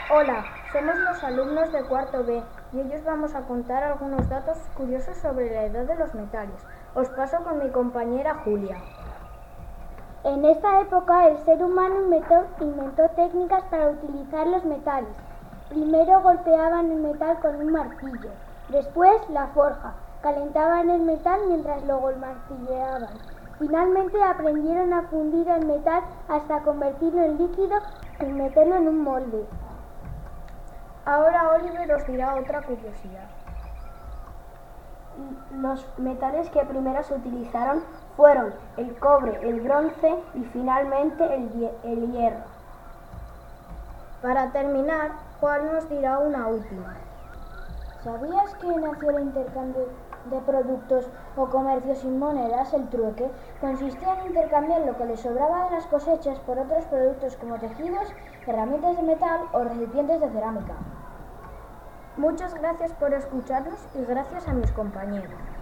Hola, somos los alumnos de cuarto B y hoy os vamos a contar algunos datos curiosos sobre la edad de los metales. Os paso con mi compañera Julia. En esta época el ser humano inventó técnicas para utilizar los metales. Primero golpeaban el metal con un martillo, después la forja, calentaban el metal mientras lo martilleaban. Finalmente aprendieron a fundir el metal hasta convertirlo en líquido y meterlo en un molde. Ahora Oliver os dirá otra curiosidad. Los metales que primero se utilizaron fueron el cobre, el bronce y finalmente el hierro. Para terminar, Juan nos dirá una última. ¿Sabías que nació el intercambio de productos o comercio sin monedas? El trueque consistía en intercambiar lo que les sobraba de las cosechas por otros productos como tejidos, herramientas de metal o recipientes de cerámica. Muchas gracias por escucharnos y gracias a mis compañeros.